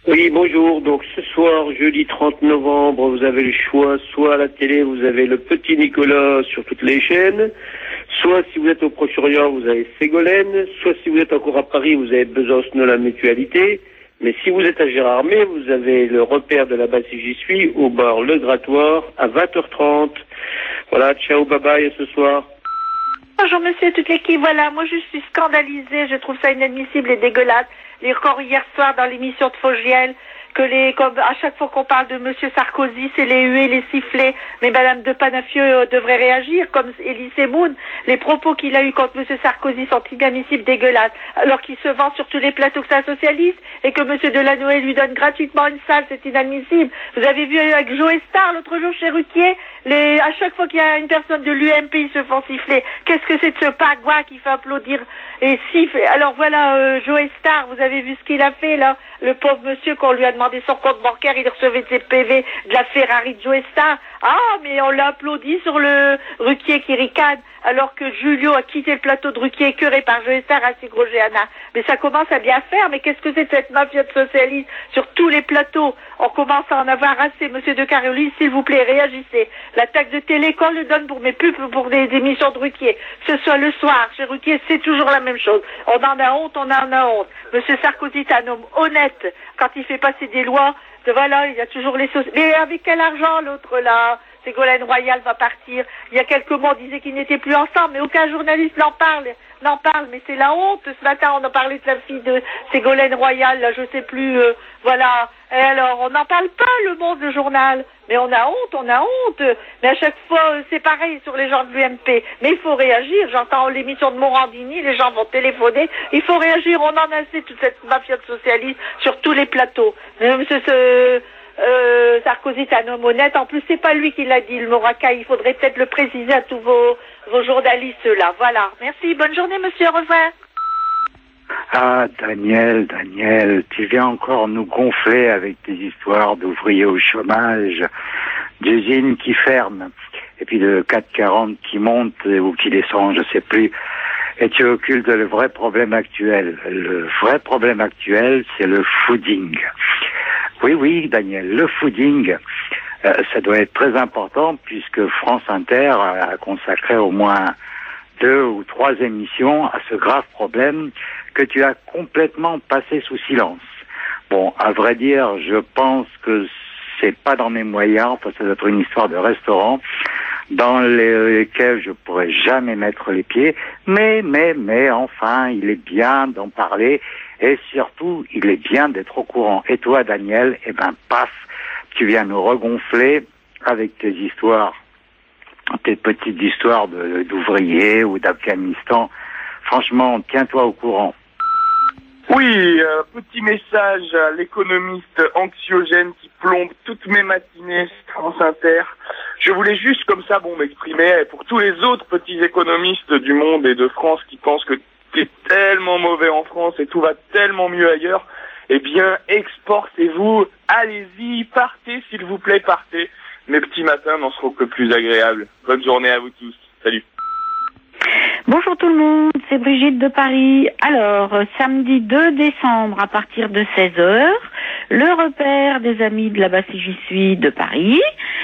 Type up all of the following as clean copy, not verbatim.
Oui, bonjour. Donc ce soir, jeudi 30 novembre, vous avez le choix. Soit à la télé, vous avez le Petit Nicolas sur toutes les chaînes. Soit si vous êtes au Proche-Orient, vous avez Ségolène. Soit si vous êtes encore à Paris, vous avez Besancenot la Mutualité. Mais si vous êtes à Gérardmer, vous avez le repère de la base si j'y suis au bar Le Grattoir à 20h30. Voilà, ciao, bye bye, à ce soir. Bonjour monsieur, toute l'équipe, voilà, moi je suis scandalisée, je trouve ça inadmissible et dégueulasse. Et encore hier soir dans l'émission de Fogiel, comme à chaque fois qu'on parle de monsieur Sarkozy, c'est les huées, les sifflets. Mais madame de Panafieux devrait réagir, comme Elie Semoun. Les propos qu'il a eus contre monsieur Sarkozy sont inadmissibles, dégueulasses. Alors qu'il se vend sur tous les plateaux que c'est un socialiste, et que monsieur Delanoë lui donne gratuitement une salle, c'est inadmissible. Vous avez vu avec Joe Star l'autre jour chez Ruquier, à chaque fois qu'il y a une personne de l'UMP, ils se font siffler. Qu'est-ce que c'est de ce pagouin qui fait applaudir et siffle? Alors voilà, Joe Star, vous avez vu ce qu'il a fait là? Le pauvre monsieur, qu'on lui a demandé son compte bancaire, il recevait de ses PV de la Ferrari de Joe Star. Ah, mais on l'a applaudi sur le Ruquier qui ricane, alors que Julio a quitté le plateau de Ruquier écœuré par Joe Star à Sigro-Géana. Mais ça commence à bien faire, mais qu'est-ce que c'est de cette mafia de socialistes sur tous les plateaux? On commence à en avoir assez, monsieur de Caroli, s'il vous plaît, réagissez. La taxe de télé, qu'on le donne pour mes pubs, pour des émissions de Ruquier, que ce soit le soir, chez Ruquier, c'est toujours la même chose. On en a honte, on en a honte. Monsieur Sarkozy est un homme honnête quand il fait passer des lois. Voilà, il y a toujours les sauces. Mais avec quel argent l'autre là? Ségolène Royal va partir. Il y a quelques mois, on disait qu'ils n'étaient plus ensemble, mais aucun journaliste n'en parle, mais c'est la honte. Ce matin, on a parlé de la fille de Ségolène Royal, là, je sais plus, voilà. Et alors, on n'en parle pas, Le Monde, le journal. Mais on a honte. Mais à chaque fois, c'est pareil sur les gens de l'UMP. Mais il faut réagir. J'entends l'émission de Morandini, les gens vont téléphoner. Il faut réagir. On en a assez, toute cette mafia de socialistes sur tous les plateaux. Monsieur Sarkozy est un homme honnête. En plus, c'est pas lui qui l'a dit, le Moraka. Il faudrait peut-être le préciser à tous vos journalistes là. Voilà. Merci. Bonne journée, monsieur. Au revoir. Ah, Daniel, tu viens encore nous gonfler avec tes histoires d'ouvriers au chômage, d'usines qui ferment, et puis de 4,40 qui monte ou qui descend, je sais plus. Et tu occultes le vrai problème actuel. Le vrai problème actuel, c'est le fooding. Oui, Daniel, le fooding, ça doit être très important puisque France Inter a consacré au moins 2 ou 3 émissions à ce grave problème que tu as complètement passé sous silence. Bon, à vrai dire, je pense que c'est pas dans mes moyens, enfin ça doit être une histoire de restaurant dans lesquels je pourrais jamais mettre les pieds, mais enfin, il est bien d'en parler et surtout, il est bien d'être au courant. Et toi, Daniel, paf, tu viens nous regonfler avec tes histoires, tes petites histoires d'ouvriers ou d'Afghanistan. Franchement, tiens-toi au courant. Oui, petit message à l'économiste anxiogène qui plombe toutes mes matinées sur France Inter. Je voulais juste comme ça, m'exprimer pour tous les autres petits économistes du monde et de France qui pensent que c'est tellement mauvais en France et tout va tellement mieux ailleurs. Eh bien, exportez-vous, allez-y, partez s'il vous plaît, partez. Mes petits matins n'en seront que plus agréables. Bonne journée à vous tous. Salut. Bonjour tout le monde, c'est Brigitte de Paris. Alors, samedi 2 décembre à partir de 16h, le repère des amis de la base si j'y suis de Paris,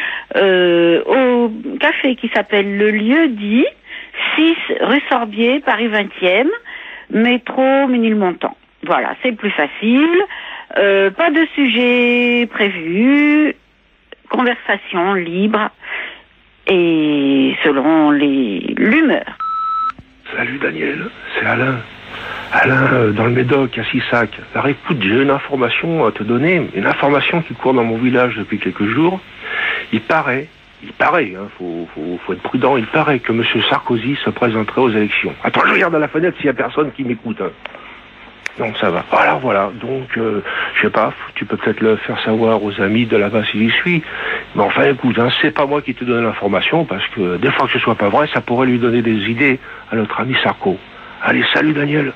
au café qui s'appelle Le Lieu dit, 6 rue Sorbier, Paris 20e, métro Ménilmontant. Voilà, c'est plus facile, pas de sujet prévu, conversation libre et selon l'humeur. Salut Daniel, c'est Alain. Alain, dans le Médoc, à Sissac. Alors écoute, j'ai une information à te donner, une information qui court dans mon village depuis quelques jours. Il paraît, faut être prudent, il paraît que M. Sarkozy se présenterait aux élections. Attends, je regarde à la fenêtre s'il y a personne qui m'écoute. Donc ça va. Voilà. Donc, je sais pas, tu peux peut-être le faire savoir aux amis de là-bas si j'y suis. Mais enfin, écoute, c'est pas moi qui te donne l'information, parce que des fois que ce soit pas vrai, ça pourrait lui donner des idées à notre ami Sarko. Allez, salut Daniel.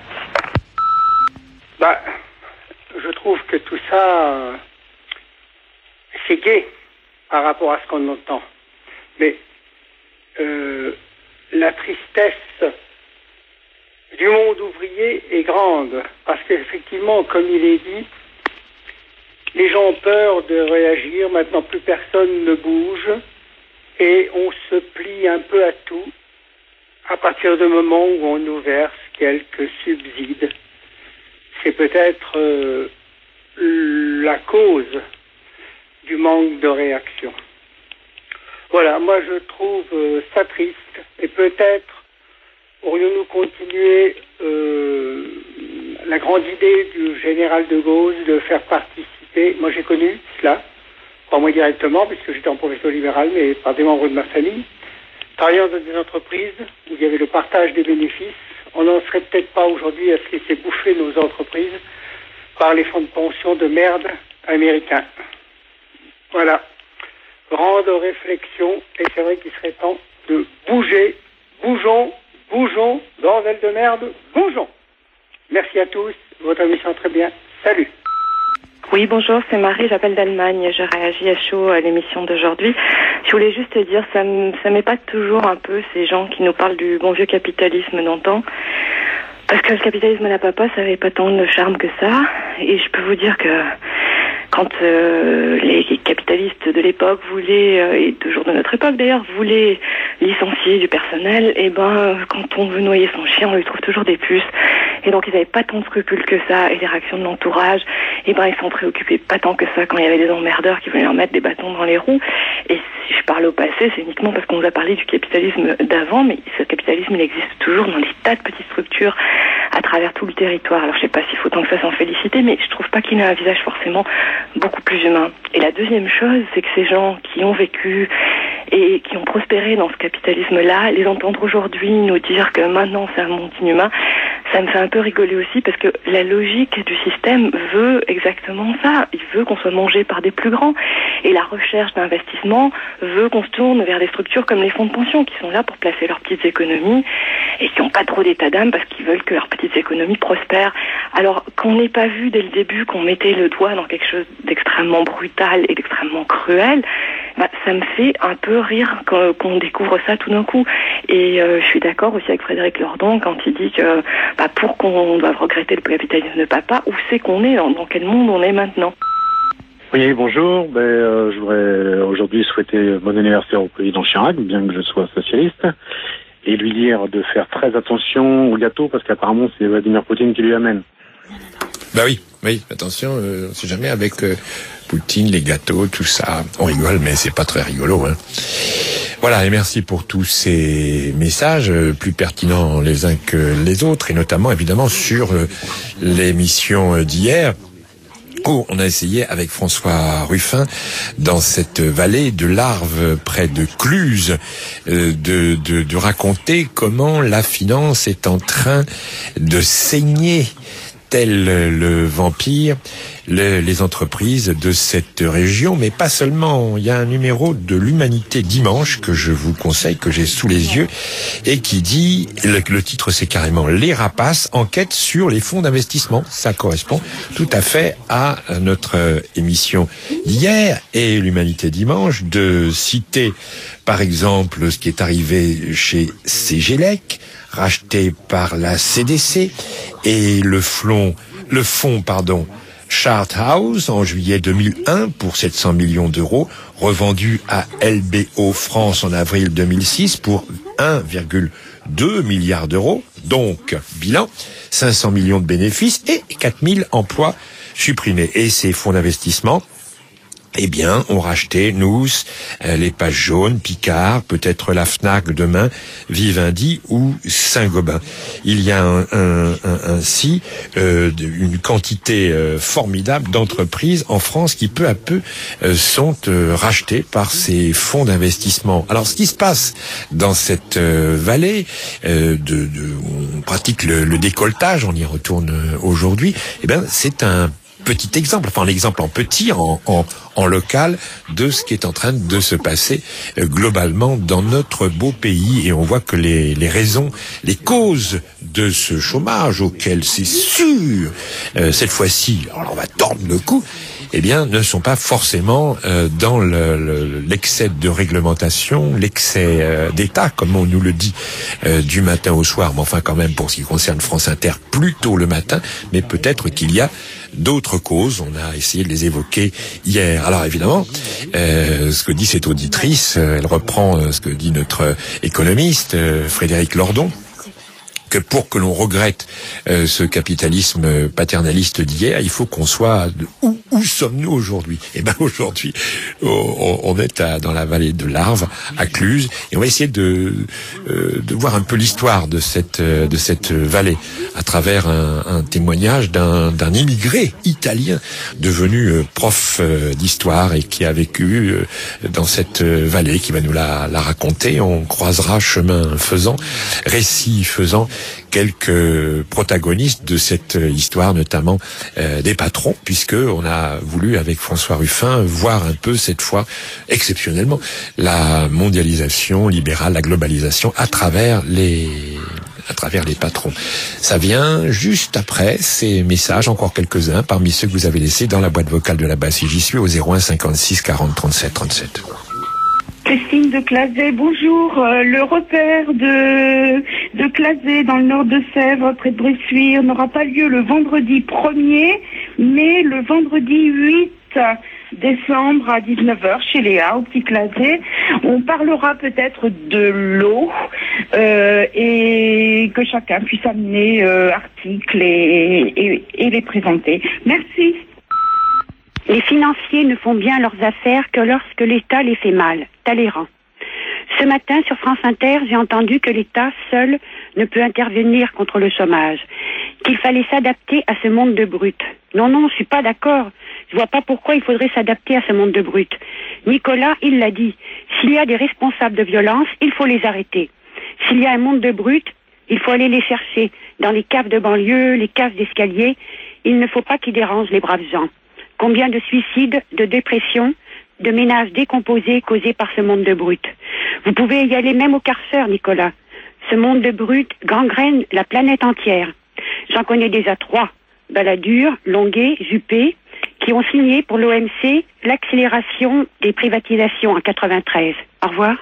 Je trouve que tout ça, c'est gai par rapport à ce qu'on entend. Mais la tristesse du monde ouvrier est grande, parce qu'effectivement, comme il est dit, Les gens ont peur de réagir. Maintenant, plus personne ne bouge. Et on se plie un peu à tout à partir du moment où on nous verse quelques subsides. C'est peut-être la cause du manque de réaction. Voilà, moi je trouve ça triste. Et peut-être aurions-nous continué la grande idée du général de Gaulle de faire participer, moi j'ai connu cela, pas moi directement puisque j'étais en profession libérale, mais par des membres de ma famille, travaillant dans des entreprises où il y avait le partage des bénéfices. On n'en serait peut-être pas aujourd'hui à se laisser bouffer nos entreprises par les fonds de pension de merde américains. Voilà. Grande réflexion, et c'est vrai qu'il serait temps de bouger. Bougeons, bougeons, bordel de merde, bougeons. Merci à tous, votre émission très bien. Salut. Oui, bonjour, c'est Marie, j'appelle d'Allemagne. Je réagis à chaud à l'émission d'aujourd'hui. Je voulais juste dire, ça m'épate toujours un peu ces gens qui nous parlent du bon vieux capitalisme d'antan. Parce que le capitalisme à la papa, ça n'avait pas tant de charme que ça. Et je peux vous dire que quand les capitalistes de l'époque voulaient, et toujours de notre époque d'ailleurs, voulaient licencier du personnel, et quand on veut noyer son chien, on lui trouve toujours des puces. Et donc ils n'avaient pas tant de scrupules que ça, et les réactions de l'entourage, ils s'en préoccupaient pas tant que ça quand il y avait des emmerdeurs qui voulaient leur mettre des bâtons dans les roues. Et si je parle au passé, c'est uniquement parce qu'on nous a parlé du capitalisme d'avant, mais ce capitalisme il existe toujours dans des tas de petites structures à travers tout le territoire. Alors je sais pas s'il faut tant que ça s'en féliciter, mais je trouve pas qu'il ait un visage forcément beaucoup plus humain. Et la deuxième chose, c'est que ces gens qui ont vécu et qui ont prospéré dans ce capitalisme-là, les entendre aujourd'hui nous dire que maintenant c'est un monde inhumain, ça me fait un peu rigoler aussi parce que la logique du système veut exactement ça. Il veut qu'on soit mangé par des plus grands. Et la recherche d'investissement veut qu'on se tourne vers des structures comme les fonds de pension qui sont là pour placer leurs petites économies et qui n'ont pas trop d'état d'âme parce qu'ils veulent que leurs petites économies prospèrent. Alors qu'on n'ait pas vu dès le début qu'on mettait le doigt dans quelque chose d'extrêmement brutal et d'extrêmement cruel, ça me fait un peu rire qu'on découvre ça tout d'un coup. Et je suis d'accord aussi avec Frédéric Lordon quand il dit que pour qu'on doive regretter le capitalisme de papa, où c'est qu'on est, dans quel monde on est maintenant? Oui, bonjour. Je voudrais aujourd'hui souhaiter bon anniversaire au président Chirac, bien que je sois socialiste, et lui dire de faire très attention au gâteau, parce qu'apparemment c'est Vladimir Poutine qui lui amène. Oui, attention, on sait jamais avec Poutine, les gâteaux, tout ça. On rigole, mais c'est pas très rigolo, hein. Voilà, et merci pour tous ces messages plus pertinents les uns que les autres, et notamment évidemment sur l'émission d'hier, où on a essayé avec François Ruffin, dans cette vallée de l'Arve près de Cluse, de raconter comment la finance est en train de saigner tel le vampire les entreprises de cette région, mais pas seulement. Il y a un numéro de l'Humanité dimanche que je vous conseille, que j'ai sous les yeux, et qui dit, le titre c'est carrément Les Rapaces, enquête sur les fonds d'investissement. Ça correspond tout à fait à notre émission d'hier. Et l'Humanité dimanche de citer par exemple ce qui est arrivé chez Cegelec, racheté par la CDC, et le fonds Charthouse en juillet 2001 pour 700 millions d'euros, revendu à LBO France en avril 2006 pour 1,2 milliard d'euros. Donc, bilan, 500 millions de bénéfices et 4000 emplois supprimés. Et ces fonds d'investissement, ont racheté Nous, les Pages Jaunes, Picard, peut-être la Fnac demain, Vivendi ou Saint-Gobain. Il y a ainsi une quantité formidable d'entreprises en France qui peu à peu sont rachetées par ces fonds d'investissement. Alors ce qui se passe dans cette vallée, on pratique le décolletage, on y retourne aujourd'hui, c'est un petit exemple, l'exemple en petit, en local, de ce qui est en train de se passer globalement dans notre beau pays. Et on voit que les raisons, les causes de ce chômage auquel c'est sûr, cette fois-ci, alors on va tordre le cou, ne sont pas forcément dans l'excès de réglementation, l'excès d'État, comme on nous le dit du matin au soir, mais enfin quand même pour ce qui concerne France Inter, plutôt le matin, mais peut-être qu'il y a d'autres causes. On a essayé de les évoquer hier. Alors évidemment, ce que dit cette auditrice, elle reprend ce que dit notre économiste Frédéric Lordon, que pour que l'on regrette ce capitalisme paternaliste d'hier, il faut qu'on soit... Où sommes-nous aujourd'hui? Eh ben aujourd'hui, on est dans la vallée de l'Arve, à Cluses, et on va essayer de voir un peu l'histoire de cette vallée à travers un témoignage d'un immigré italien devenu prof d'histoire et qui a vécu dans cette vallée, qui va nous la raconter. On croisera chemin faisant, récit faisant, quelques protagonistes de cette histoire, notamment des patrons, puisque on a voulu, avec François Ruffin, voir un peu cette fois, exceptionnellement, la mondialisation libérale, la globalisation à travers les patrons. Ça vient juste après ces messages, encore quelques-uns, parmi ceux que vous avez laissés dans la boîte vocale de la Bastille. J'y suis au 01 56 40 37 37. Christine de Clazet, bonjour. Le repère de Clazet dans le nord de Sèvres, près de Bressuire, n'aura pas lieu le vendredi 1er, mais le vendredi 8 décembre à 19h chez Léa, au Petit Clazet. On parlera peut-être de l'eau et que chacun puisse amener articles et les présenter. Merci. Les financiers ne font bien leurs affaires que lorsque l'État les fait mal. Talleyrand. Ce matin, sur France Inter, j'ai entendu que l'État seul ne peut intervenir contre le chômage, qu'il fallait s'adapter à ce monde de brutes. Non, je suis pas d'accord. Je vois pas pourquoi il faudrait s'adapter à ce monde de brutes. Nicolas, il l'a dit. S'il y a des responsables de violence, il faut les arrêter. S'il y a un monde de brutes, il faut aller les chercher dans les caves de banlieue, les caves d'escalier. Il ne faut pas qu'ils dérangent les braves gens. Combien de suicides, de dépressions, de ménages décomposés causés par ce monde de brutes. Vous pouvez y aller même au Carrefour, Nicolas. Ce monde de brutes gangrène la planète entière. J'en connais déjà 3, Balladur, Longuet, Juppé, qui ont signé pour l'OMC l'accélération des privatisations en 93. Au revoir.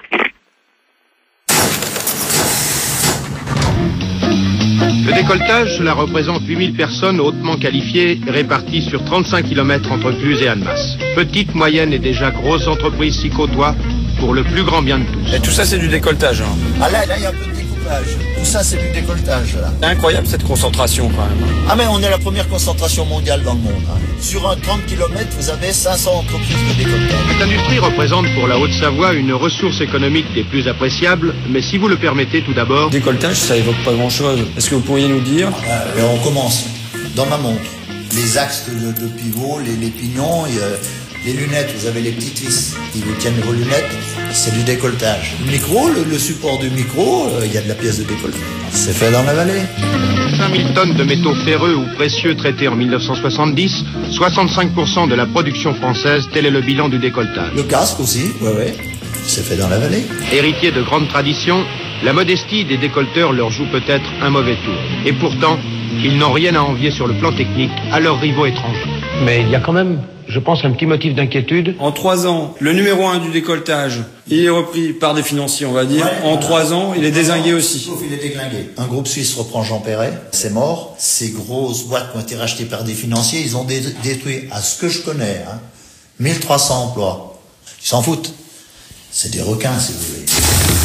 Le décolletage, cela représente 8000 personnes hautement qualifiées, réparties sur 35 km entre Cluses et Annemasse. Petites, moyennes et déjà grosses entreprises s'y côtoient pour le plus grand bien de tous. Et tout ça, c'est du décolletage. Hein. Ah là, il y a un peu de découpage. Tout ça, c'est du décolletage. Là. C'est incroyable cette concentration quand même. Ah mais on est la première concentration mondiale dans le monde. Hein. Sur un 30 km, vous avez 500 entreprises de décolletage. Cette industrie représente pour la Haute-Savoie une ressource économique des plus appréciables, mais si vous le permettez tout d'abord... Décolletage, ça évoque pas grand-chose. Est-ce que vous pourriez nous dire On commence dans ma montre. Les axes de pivot, les pignons... Les lunettes, vous avez les petites vis qui vous tiennent vos lunettes, c'est du décolletage. Le micro, le support du micro, il y a de la pièce de décolletage. C'est fait dans la vallée. 5000 tonnes de métaux ferreux ou précieux traités en 1970, 65% de la production française, tel est le bilan du décolletage. Le casque aussi, ouais, c'est fait dans la vallée. Héritiers de grandes traditions, la modestie des décolleteurs leur joue peut-être un mauvais tour. Et pourtant, ils n'ont rien à envier sur le plan technique à leurs rivaux étrangers. Mais il y a quand même, je pense, un petit motif d'inquiétude. En 3 ans, le numéro 1 du décolletage, il est repris par des financiers, on va dire. Ouais, en 3 ans, il est dézingué aussi. Sauf il est déglingué. Un groupe suisse reprend Jean Perret, c'est mort. Ces grosses boîtes qui ont été rachetées par des financiers, ils ont détruit, à ce que je connais, 1300 emplois. Ils s'en foutent. C'est des requins, si vous voulez.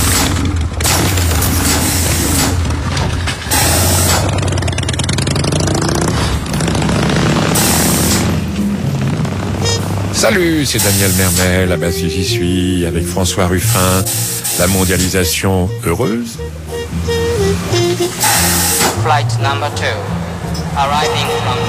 Salut, c'est Daniel Mermel, à Bastille j'y suis, avec François Ruffin. La mondialisation heureuse. Flight number 2, arriving from...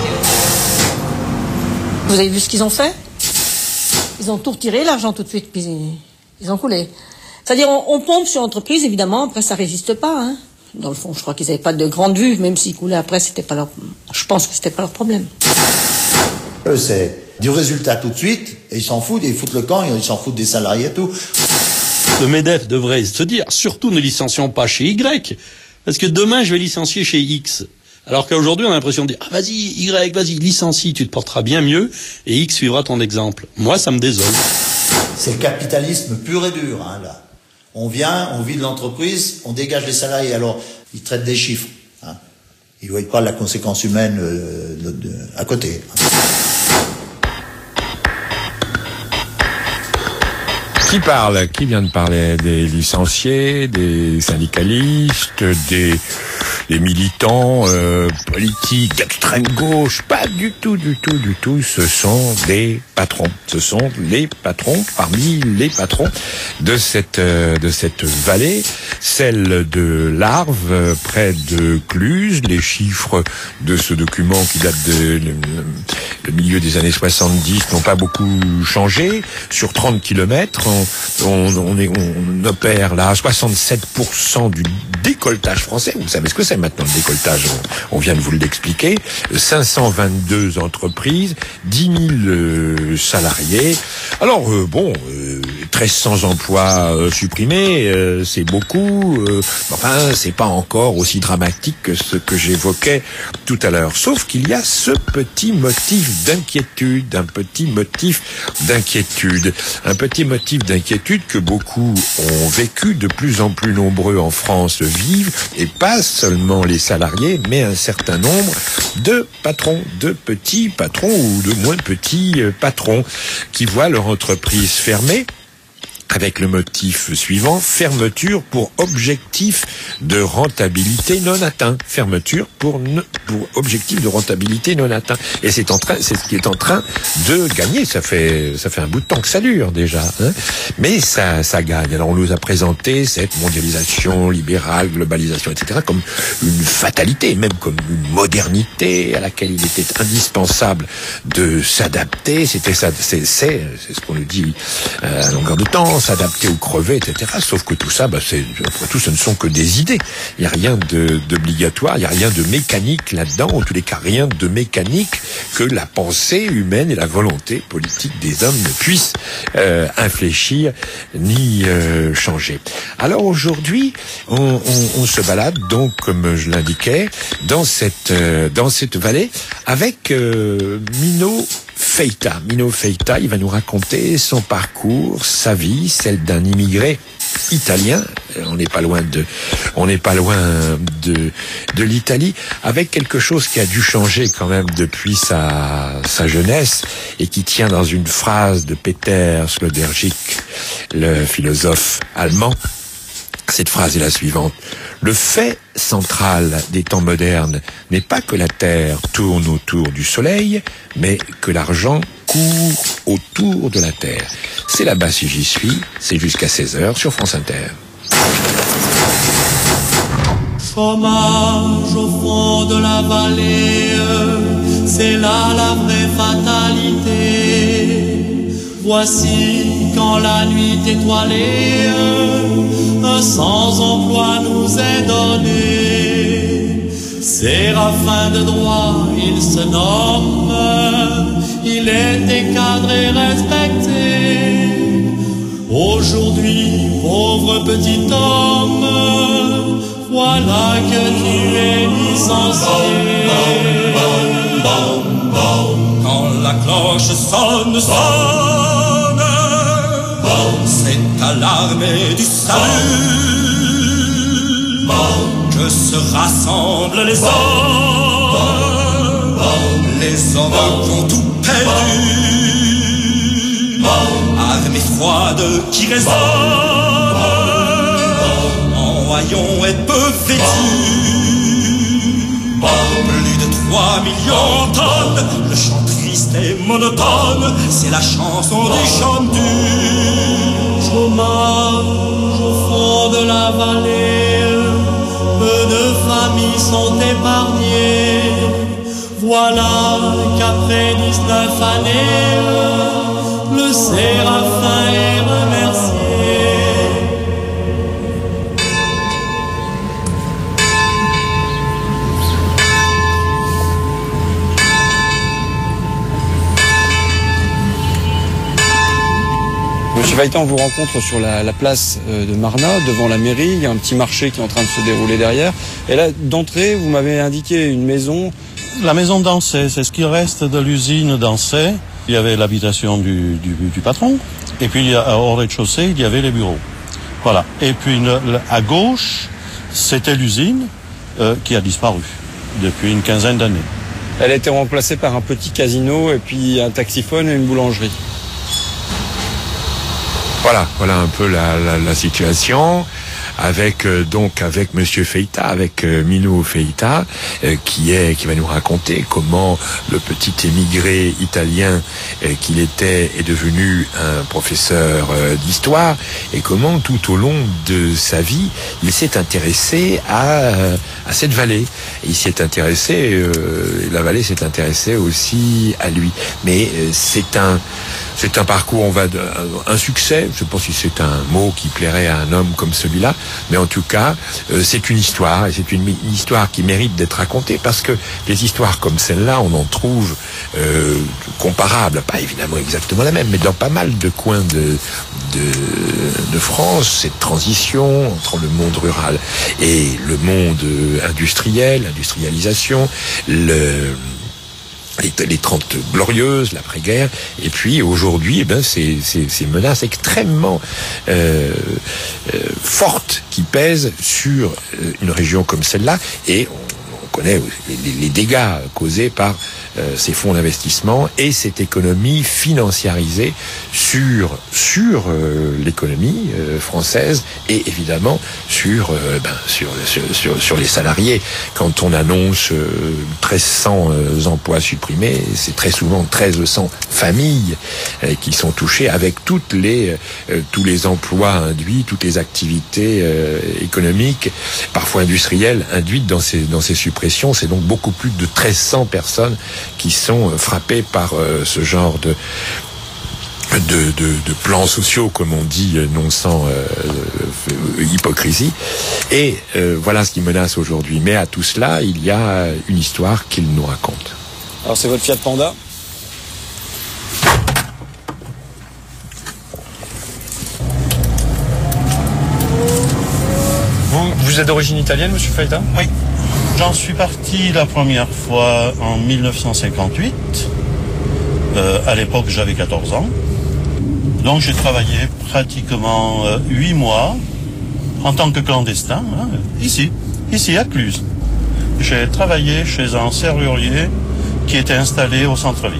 Vous avez vu ce qu'ils ont fait? Ils ont tout retiré, l'argent tout de suite, puis ils ont coulé. C'est-à-dire, on pompe sur l'entreprise, évidemment, après ça résiste pas, hein. Dans le fond, je crois qu'ils n'avaient pas de grande vue, même s'ils coulaient après, c'était pas leur... Je pense que c'était pas leur problème. Eux, c'est du résultat tout de suite, et ils s'en foutent, ils foutent le camp, ils s'en foutent des salariés et tout. Le MEDEF devrait se dire, surtout ne licencions pas chez Y, parce que demain je vais licencier chez X. Alors qu'aujourd'hui on a l'impression de dire, ah vas-y Y, vas-y, licencie, tu te porteras bien mieux, et X suivra ton exemple. Moi ça me désole. C'est le capitalisme pur et dur, là. On vient, on vide l'entreprise, on dégage les salariés, alors ils traitent des chiffres. Ils ne voient pas la conséquence humaine à côté. Qui vient de parler? Des licenciés, des syndicalistes, des militants politiques d'extrême gauche? Pas du tout. Ce sont des patrons. Ce sont les patrons, parmi les patrons de cette vallée, celle de l'Arve, près de Cluses. Les chiffres de ce document qui date le milieu des années 70 n'ont pas beaucoup changé. Sur 30 kilomètres, on opère là 67% du décolletage français. Vous savez ce que c'est maintenant, le décolletage, on vient de vous l'expliquer. 522 entreprises, 10 000 salariés. Alors, 1300 emplois supprimés, c'est beaucoup. Enfin, c'est pas encore aussi dramatique que ce que j'évoquais tout à l'heure. Sauf qu'il y a ce petit motif d'inquiétude, un petit motif d'inquiétude que beaucoup ont vécu, de plus en plus nombreux en France vivent, et pas seulement les salariés, mais un certain nombre de patrons, de petits patrons ou de moins petits patrons qui voient leur entreprise fermée, avec le motif suivant: fermeture pour objectif de rentabilité non atteint. Fermeture pour objectif de rentabilité non atteint. Et c'est ce qui est en train de gagner. Ça fait un bout de temps que ça dure déjà, hein. Mais ça gagne. Alors on nous a présenté cette mondialisation libérale, globalisation, etc. comme une fatalité, même comme une modernité à laquelle il était indispensable de s'adapter. C'est ce qu'on nous dit à longueur de temps. S'adapter ou crever, etc. Sauf que tout ça, après tout, ce ne sont que des idées. Il n'y a rien d'obligatoire, il n'y a rien de mécanique là-dedans, en tous les cas, rien de mécanique que la pensée humaine et la volonté politique des hommes ne puissent infléchir ni changer. Alors aujourd'hui, on se balade donc, comme je l'indiquais, dans cette vallée avec Mino Feita. Mino Feita, il va nous raconter son parcours, sa vie, celle d'un immigré italien. On n'est pas loin de l'Italie, avec quelque chose qui a dû changer quand même depuis sa jeunesse et qui tient dans une phrase de Peter Sloterdijk, le philosophe allemand. Cette phrase est la suivante: le fait central des temps modernes n'est pas que la Terre tourne autour du Soleil, mais que l'argent court autour de la Terre. C'est là-bas si j'y suis, c'est jusqu'à 16h sur France Inter. Chômage au fond de la vallée, c'est là la vraie fatalité. Voici quand la nuit étoilée, un sans-emploi nous est donné. Séraphin de droit, il se nomme, il était cadré, respecté. Aujourd'hui, pauvre petit homme, voilà que tu es licencié. Quand la cloche sonne, c'est à l'armée du salut que se rassemblent les hommes qui ont tout perdu. Armée froide qui résonne en haillons et peu vêtus. Plus de 3 millions de tonnes, le chant triste et monotone, c'est la chanson du chandu. Chômage au fond de la vallée, peu de familles sont épargnées. Voilà qu'après 19 années, le Séraphin est remercié. Monsieur Feita, on vous rencontre sur la place de Marna, devant la mairie. Il y a un petit marché qui est en train de se dérouler derrière. Et là, d'entrée, vous m'avez indiqué une maison. La maison d'Ancet, c'est ce qui reste de l'usine d'Ancet. Il y avait l'habitation du patron. Et puis, au rez-de-chaussée, il y avait les bureaux. Voilà. Et puis, à gauche, c'était l'usine qui a disparu. depuis une quinzaine d'années. Elle a été remplacée par un petit casino et puis un taxiphone et une boulangerie. Voilà un peu la situation. Avec avec Monsieur Feita, avec Mino Feita, qui va nous raconter comment le petit émigré italien qu'il était est devenu un professeur d'histoire, et comment tout au long de sa vie il s'est intéressé à cette vallée. Il s'y est intéressé, la vallée s'est intéressée aussi à lui. Mais c'est un parcours, un succès. Je sais pas si c'est un mot qui plairait à un homme comme celui-là, mais en tout cas, c'est une histoire, et c'est une histoire qui mérite d'être racontée, parce que des histoires comme celle-là, on en trouve comparables, pas évidemment exactement la même, mais dans pas mal de coins de France, cette transition entre le monde rural et le monde industriel, l'industrialisation, les 30 glorieuses, l'après-guerre, et puis aujourd'hui, ces menaces extrêmement fortes qui pèsent sur une région comme celle-là, et on connaît les dégâts causés par ces fonds d'investissement et cette économie financiarisée sur l'économie française, et évidemment sur les salariés. Quand on annonce 1300 emplois supprimés, c'est très souvent 1300 familles qui sont touchées, avec tous les emplois induits, toutes les activités économiques, parfois industrielles, induites dans ces suppressions. C'est donc beaucoup plus de 1300 personnes qui sont frappées par ce genre de plans sociaux, comme on dit, non sans hypocrisie. Et voilà ce qui menace aujourd'hui. Mais à tout cela, il y a une histoire qu'il nous raconte. Alors c'est votre Fiat Panda ? Vous êtes d'origine italienne, monsieur Feita ? Oui. J'en suis parti la première fois en 1958. À l'époque, j'avais 14 ans. Donc j'ai travaillé pratiquement 8 mois en tant que clandestin, ici à Cluse. J'ai travaillé chez un serrurier qui était installé au centre-ville.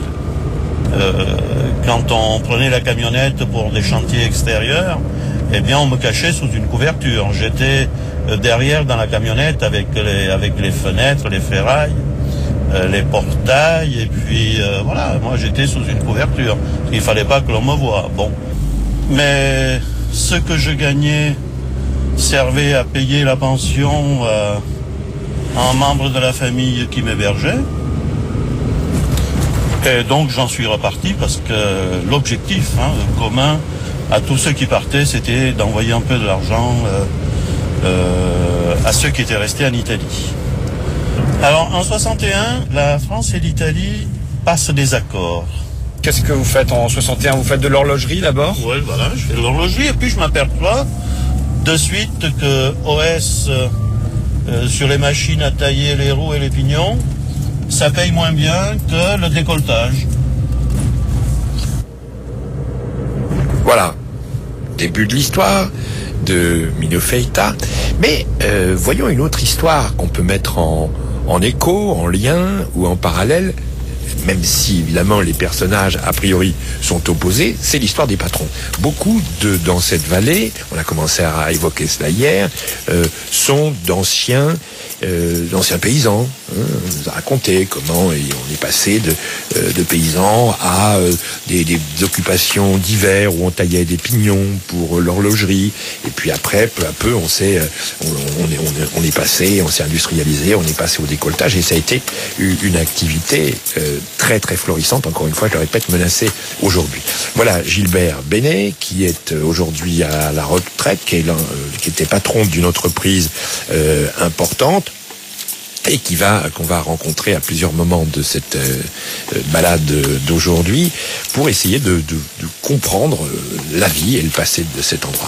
Quand on prenait la camionnette pour des chantiers extérieurs, eh bien on me cachait sous une couverture. J'étais derrière dans la camionnette avec les fenêtres, les ferrailles, les portails, et puis voilà, moi j'étais sous une couverture. Il fallait pas que l'on me voie. Bon, mais ce que je gagnais servait à payer la pension à un membre de la famille qui m'hébergeait. Et donc j'en suis reparti parce que l'objectif commun à tous ceux qui partaient, c'était d'envoyer un peu de l'argent à ceux qui étaient restés en Italie. Alors en 61, la France et l'Italie passent des accords. Qu'est-ce que vous faites en 61 ? Vous faites de l'horlogerie d'abord ? Oui, voilà, je fais de l'horlogerie, et puis je m'aperçois de suite que OS sur les machines à tailler les roues et les pignons, ça paye moins bien que le décolletage. Voilà, début de l'histoire de Mino Feita. Mais voyons une autre histoire qu'on peut mettre en écho, en lien ou en parallèle, même si évidemment les personnages a priori sont opposés. C'est l'histoire des patrons. Beaucoup dans cette vallée, on a commencé à évoquer cela hier, sont d'anciens paysans. On nous a raconté comment on est passé de paysans à des occupations d'hiver où on taillait des pignons pour l'horlogerie, et puis après, peu à peu, on s'est industrialisé, on est passé au décolletage, et ça a été une activité très très florissante, encore une fois, je le répète, menacée aujourd'hui. Voilà Gilbert Bénet, qui est aujourd'hui à la retraite, qui était patron d'une entreprise importante, et qu'on va rencontrer à plusieurs moments de cette balade d'aujourd'hui, pour essayer de comprendre la vie et le passé de cet endroit.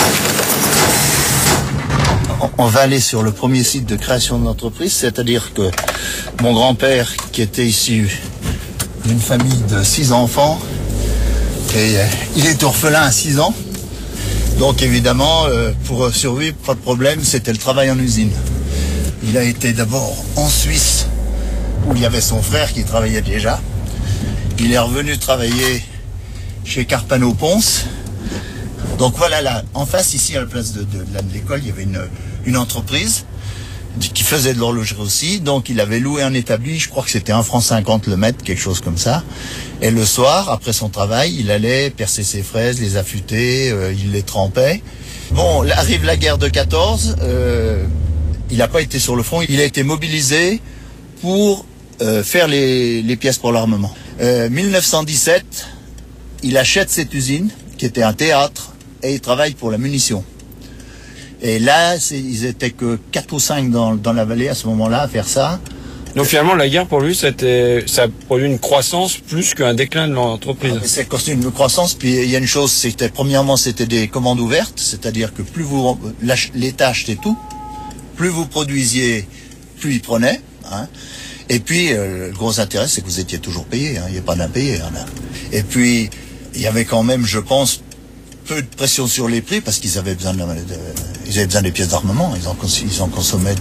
On va aller sur le premier site de création de l'entreprise, c'est-à-dire que mon grand-père, qui était issu d'une famille de 6 enfants, et il est orphelin à 6 ans, donc évidemment, pour survivre, pas de problème, c'était le travail en usine. Il a été d'abord en Suisse, où il y avait son frère qui travaillait déjà. Il est revenu travailler chez Carpano-Ponce. Donc voilà, là, en face, ici, à la place de l'école, il y avait une entreprise qui faisait de l'horlogerie aussi. Donc il avait loué un établi, je crois que c'était 1,50 franc le mètre, quelque chose comme ça. Et le soir, après son travail, il allait percer ses fraises, les affûter, il les trempait. Bon, arrive la guerre de 14, il n'a pas été sur le front, il a été mobilisé pour faire les pièces pour l'armement. 1917, il achète cette usine, qui était un théâtre, et il travaille pour la munition. Et là, ils étaient que 4 ou 5 dans la vallée à ce moment-là à faire ça. Donc finalement, la guerre pour lui, ça a produit une croissance plus qu'un déclin de l'entreprise. C'est une croissance, puis il y a une chose, premièrement, c'était des commandes ouvertes, c'est-à-dire que plus l'État achetait tout, plus vous produisiez, plus il prenait. Hein. Et puis, le gros intérêt, c'est que vous étiez toujours payé, hein, il n'y a pas d'impayé. Hein, là. Et puis, il y avait quand même, je pense, peu de pression sur les prix, parce qu'ils avaient besoin ils avaient besoin des pièces d'armement, ils en consommaient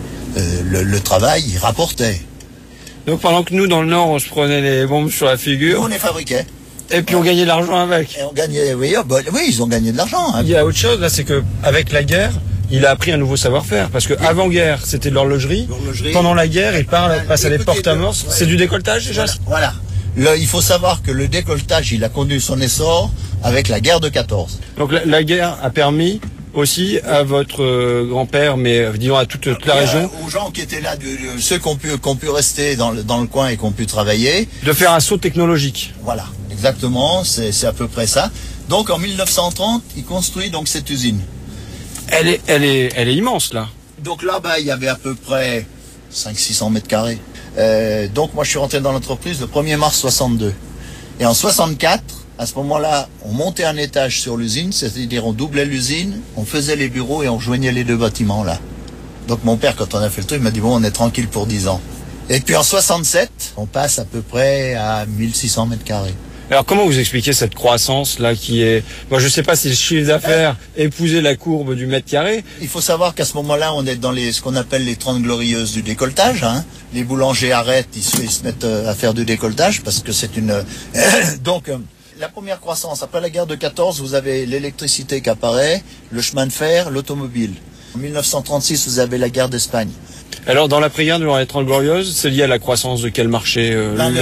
le travail, ils rapportaient. Donc pendant que nous, dans le Nord, on se prenait les bombes sur la figure... Nous, on les fabriquait. Et puis on gagnait de l'argent avec. Et on gagnait, oui, ils ont gagné de l'argent. Hein. Il y a autre chose, là, c'est qu'avec la guerre, il a appris un nouveau savoir-faire. Parce qu'avant-guerre, c'était de l'horlogerie. Pendant la guerre, il passe à des porte-amorces. C'est du décolletage déjà. Voilà. Là, il faut savoir que le décolletage, il a connu son essor avec la guerre de 14. Donc la guerre a permis aussi à votre grand-père, mais disons à toute la région, aux gens qui étaient là, ceux qui ont pu rester dans le coin et qui ont pu travailler, de faire un saut technologique. Voilà, exactement, c'est à peu près ça. Donc en 1930, il construit donc cette usine. Elle est immense là. Donc là-bas, il y avait à peu près 500-600 mètres carrés. Donc moi je suis rentré dans l'entreprise le 1er mars 62. Et en 64, à ce moment-là, on montait un étage sur l'usine, c'est-à-dire on doublait l'usine, on faisait les bureaux et on joignait les deux bâtiments là. Donc mon père, quand on a fait le truc, il m'a dit bon, on est tranquille pour 10 ans. Et puis en 67, on passe à peu près à 1600 mets carrés. Alors comment vous expliquez cette croissance là qui est... Moi je sais pas si le chiffre d'affaires épousait la courbe du mètre carré. Il faut savoir qu'à ce moment-là on est dans ce qu'on appelle les 30 glorieuses du décolletage. Hein. Les boulangers arrêtent, ils se mettent à faire du décolletage parce que c'est une... Donc la première croissance, après la guerre de 14, vous avez l'électricité qui apparaît, le chemin de fer, l'automobile. En 1936 vous avez la guerre d'Espagne. Alors dans l'après-guerre, durant les 30 glorieuses, c'est lié à la croissance de quel marché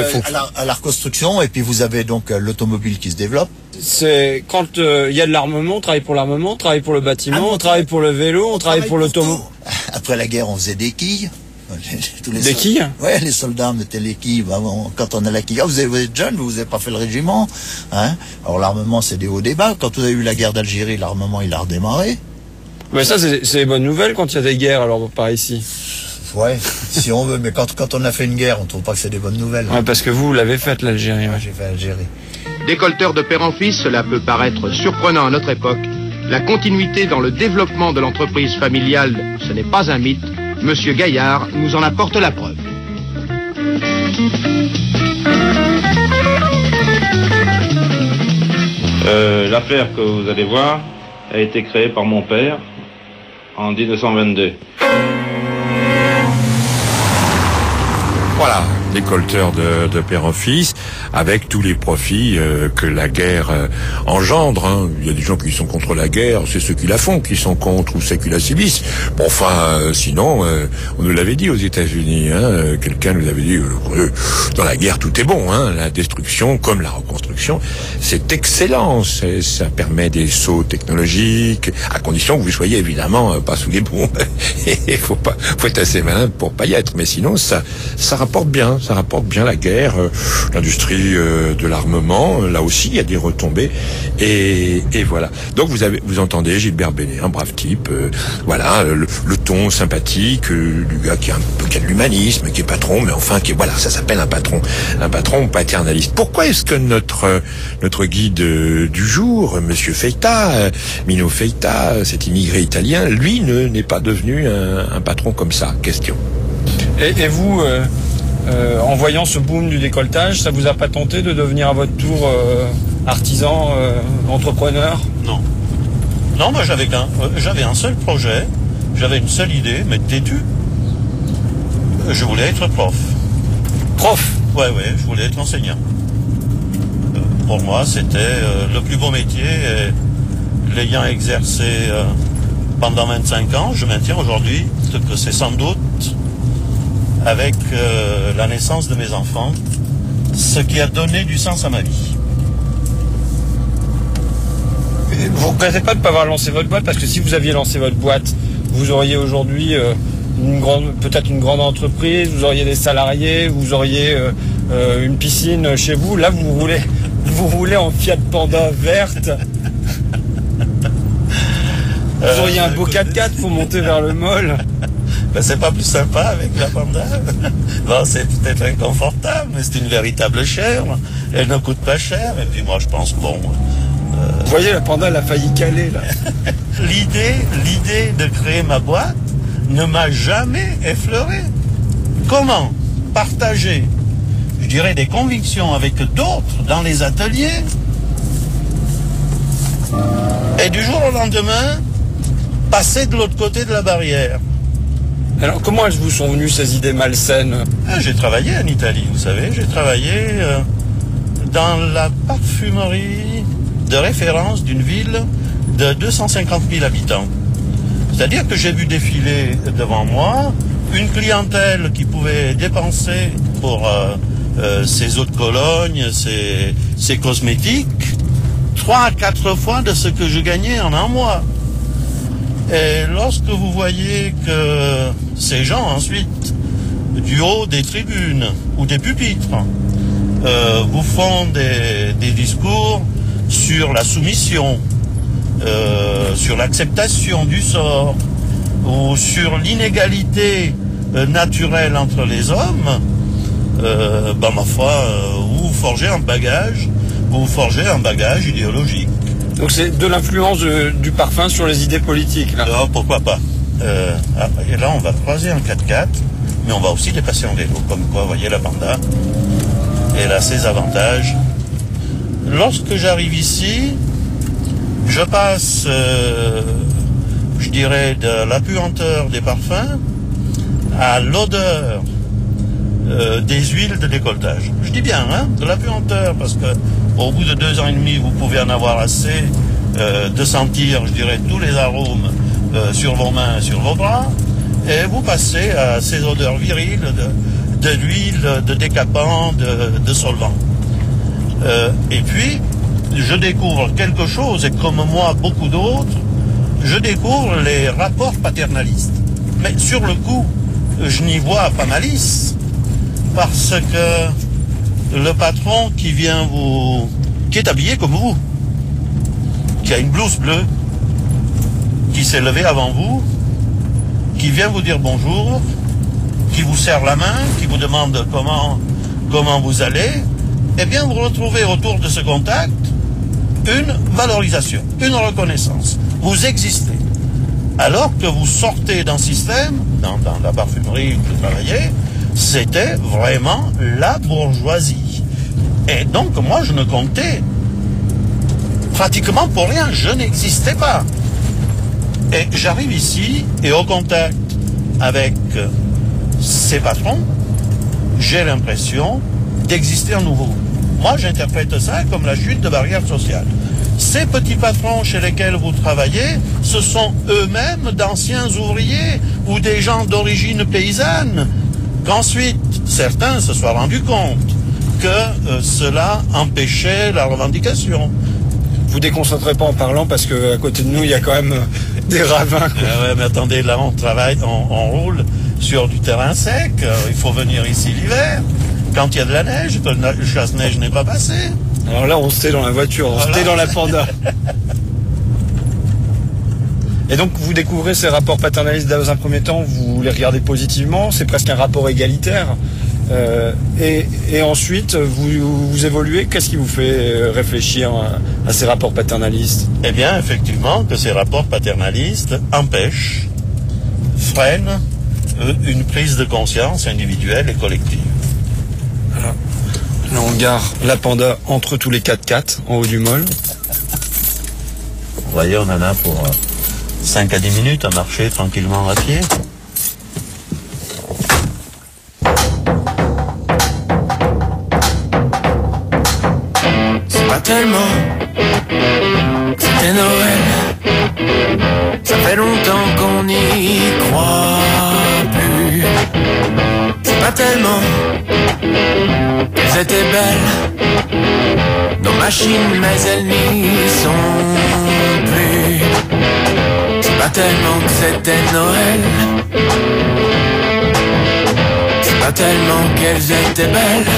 à la reconstruction, et puis vous avez donc l'automobile qui se développe. C'est quand il y a de l'armement, on travaille pour l'armement, on travaille pour le bâtiment, on travaille pour le vélo, on travaille pour l'automobile. Après la guerre, on faisait des quilles. Des quilles? Ouais, les soldats mettaient les quilles. Quand on a la quille, vous êtes jeune, vous n'avez pas fait le régiment. Hein. Alors l'armement, c'est des hauts et des bas. Quand vous avez eu la guerre d'Algérie, l'armement, il a redémarré. Mais ça, c'est des bonnes nouvelles quand il y a des guerres, alors par ici. Ouais, si on veut, mais quand on a fait une guerre, on trouve pas que c'est des bonnes nouvelles. Ouais, parce que vous l'avez faite, l'Algérie. Ouais, j'ai fait l'Algérie. Décolleteur de père en fils, cela peut paraître surprenant à notre époque. La continuité dans le développement de l'entreprise familiale, ce n'est pas un mythe. Monsieur Gaillard nous en apporte la preuve. L'affaire que vous allez voir a été créée par mon père en 1922. Voilà, décolleteur de père en fils, avec tous les profits que la guerre engendre. Hein. Il y a des gens qui sont contre la guerre, c'est ceux qui la font, qui sont contre ou ceux qui la subissent. Bon, enfin, sinon, on nous l'avait dit aux États-Unis. Hein, quelqu'un nous avait dit, dans la guerre, tout est bon. Hein, la destruction, comme la reconstruction, c'est excellent. Ça permet des sauts technologiques, à condition que vous soyez évidemment pas sous les bombes. Il faut être assez malin pour pas y être. Mais sinon, ça rapporte bien la guerre, l'industrie de l'armement. Là aussi, il y a des retombées. Et voilà. Donc vous entendez Gilbert Bénet, un brave type. Voilà, le ton sympathique du gars qui a de l'humanisme, qui est patron, mais enfin voilà, ça s'appelle un patron paternaliste. Pourquoi est-ce que notre guide du jour, Monsieur Feita, Mino Feita, cet immigré italien, lui n'est pas devenu un patron comme ça? Question. Et vous, en voyant ce boom du décolletage, ça vous a pas tenté de devenir à votre tour artisan, entrepreneur? Non. Non, moi j'avais un seul projet, j'avais une seule idée, mais têtu. Je voulais être prof. Prof? Ouais, je voulais être enseignant. Pour moi, c'était le plus beau métier. Et l'ayant exercé pendant 25 ans, je maintiens aujourd'hui que c'est sans doute, avec la naissance de mes enfants, ce qui a donné du sens à ma vie. Vous ne regrettez pas de ne pas avoir lancé votre boîte, parce que si vous aviez lancé votre boîte, vous auriez aujourd'hui peut-être une grande entreprise, vous auriez des salariés, vous auriez une piscine chez vous. Là, vous roulez en Fiat Panda verte. Vous auriez un beau 4x4 pour monter vers le mall. Ben, c'est pas plus sympa avec la Panda. Bon, c'est peut-être inconfortable, mais c'est une véritable chair. Elle ne coûte pas cher. Et puis moi, je pense, bon... Vous voyez, la Panda, elle a failli caler, là. L'idée de créer ma boîte ne m'a jamais effleuré. Comment partager, je dirais, des convictions avec d'autres dans les ateliers, et du jour au lendemain, passer de l'autre côté de la barrière. Alors, comment elles vous sont venues, ces idées malsaines? J'ai travaillé en Italie, vous savez. J'ai travaillé dans la parfumerie de référence d'une ville de 250 000 habitants. C'est-à-dire que j'ai vu défiler devant moi une clientèle qui pouvait dépenser pour ses eaux de Cologne, ses cosmétiques, 3 à 4 fois de ce que je gagnais en un mois. Et lorsque vous voyez que ces gens ensuite, du haut des tribunes ou des pupitres, vous font des discours sur la soumission, sur l'acceptation du sort, ou sur l'inégalité naturelle entre les hommes, ma foi, vous forgez un bagage idéologique. Donc c'est de l'influence du parfum sur les idées politiques, là. Alors, pourquoi pas. Et là, on va croiser un 4x4, mais on va aussi dépasser en vélo, comme quoi, vous voyez, la Panda, elle a ses avantages. Lorsque j'arrive ici, je passe, je dirais, de la puanteur des parfums à l'odeur des huiles de décolletage. Je dis bien, de la puanteur, parce que au bout de 2 ans et demi, vous pouvez en avoir assez de sentir, je dirais, tous les arômes sur vos mains, sur vos bras, et vous passez à ces odeurs viriles de l'huile, de décapant, de solvant. Et puis, je découvre quelque chose, et comme moi, beaucoup d'autres, je découvre les rapports paternalistes. Mais sur le coup, je n'y vois pas malice, parce que le patron qui est habillé comme vous, qui a une blouse bleue, qui s'est levé avant vous, qui vient vous dire bonjour, qui vous serre la main, qui vous demande comment vous allez, eh bien vous retrouvez autour de ce contact une valorisation, une reconnaissance. Vous existez. Alors que vous sortez d'un système, dans la parfumerie où je travaillais, c'était vraiment la bourgeoisie. Et donc moi je ne comptais pratiquement pour rien, je n'existais pas. Et j'arrive ici et au contact avec ces patrons, j'ai l'impression d'exister à nouveau. Moi j'interprète ça comme la chute de barrières sociales. Ces petits patrons chez lesquels vous travaillez, ce sont eux-mêmes d'anciens ouvriers ou des gens d'origine paysanne, qu'ensuite certains se soient rendus compte que cela empêchait la revendication. Vous déconcentrez pas en parlant parce que à côté de nous il y a quand même des ravins. Ouais, mais attendez, là on travaille, on roule sur du terrain sec. Il faut venir ici l'hiver, quand il y a de la neige, que le chasse-neige n'est pas passé. Alors là on se tait dans la voiture, on se tait dans la Panda. Et donc vous découvrez ces rapports paternalistes dans un premier temps, vous les regardez positivement, c'est presque un rapport égalitaire. Et ensuite, vous évoluez. Qu'est-ce qui vous fait réfléchir à ces rapports paternalistes? Eh bien, effectivement, que ces rapports paternalistes empêchent, freinent une prise de conscience individuelle et collective. Voilà. Là, on gare la Panda entre tous les 4x4 en haut du mall. Vous voyez, on en a pour 5 à 10 minutes à marcher tranquillement à pied. pas tellement, c'était Noël. Ça fait longtemps qu'on n'y croit plus. C'est pas tellement qu'elles étaient belles, nos machines, mais elles n'y sont plus. C'est pas tellement que c'était Noël, c'est pas tellement qu'elles étaient belles.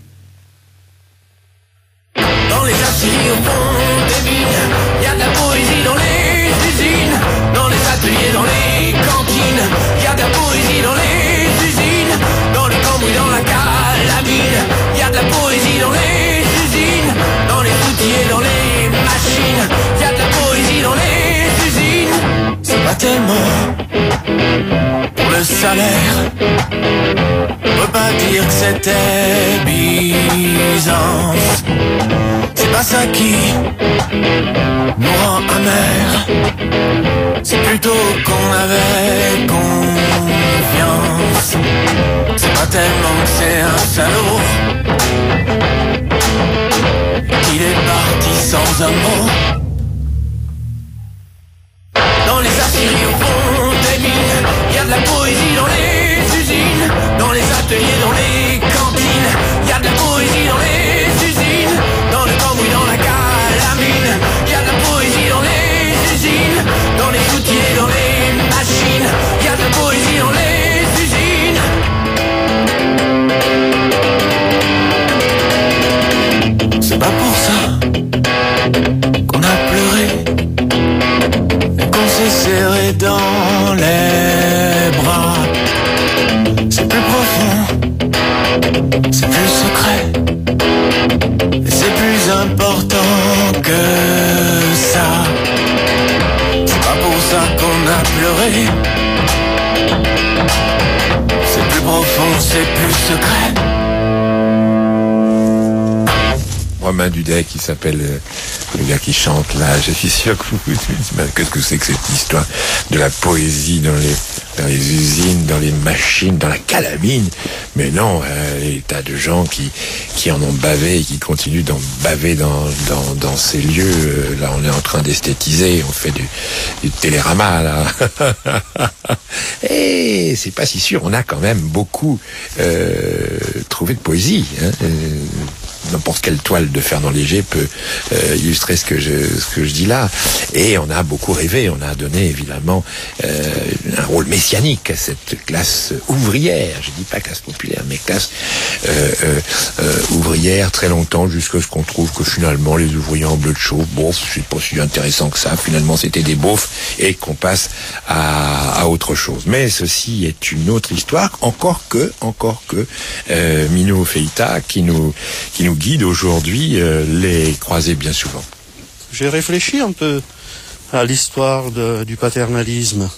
Dans les aciers au fond des mines, y a de la poésie dans les usines. Dans les ateliers, dans les cantines, y a de la poésie dans les usines. Dans le cambouis, dans la calamine, y a de la poésie dans les usines. Dans les outils et dans les machines, y a de la poésie dans les usines. C'est pas tellement pour le salaire, on peut pas dire que c'était Byzance. C'est pas ça qui nous rend amers, c'est plutôt qu'on avait confiance. C'est pas tellement que c'est un salaud, il est parti sans un mot. Dans les aciéries au fond des mines, y a de la poésie dans les usines. Dans les ateliers, dans les cantines, y a de la poésie dans les usines. Dans le cambouis, dans la calamine, y a de la poésie dans les usines. Dans les outils et dans les machines, y a de la poésie dans les usines. C'est pas pour ça qu'on a pleuré et qu'on s'est serré dans les bras. C'est plus profond, c'est plus secret, et c'est plus important que ça. C'est pas pour ça qu'on a pleuré, c'est plus profond, c'est plus secret. Romain Dudet qui s'appelle le gars qui chante là. Je suis sûr que vous vous dites, qu'est-ce que c'est que cette histoire de la poésie dans les usines, dans les machines, dans la calamine. Mais non, des tas de gens qui en ont bavé et qui continuent d'en baver dans ces lieux. Là, on est en train d'esthétiser, on fait du télérama là. Et c'est pas si sûr, on a quand même beaucoup trouvé de poésie. Hein. N'importe quelle toile de Fernand Léger peut illustrer ce que je dis là. Et on a beaucoup rêvé, on a donné évidemment un rôle messianique à cette classe ouvrière. Je dis pas classe populaire, mais classe ouvrière très longtemps, jusqu'à ce qu'on trouve que finalement les ouvriers en bleu de chauffe, bon, c'est pas si intéressant que ça. Finalement, c'était des beaufs et qu'on passe à autre chose. Mais ceci est une autre histoire, encore que Minou Feïta qui nous guide aujourd'hui les croiser bien souvent. J'ai réfléchi un peu à l'histoire du paternalisme.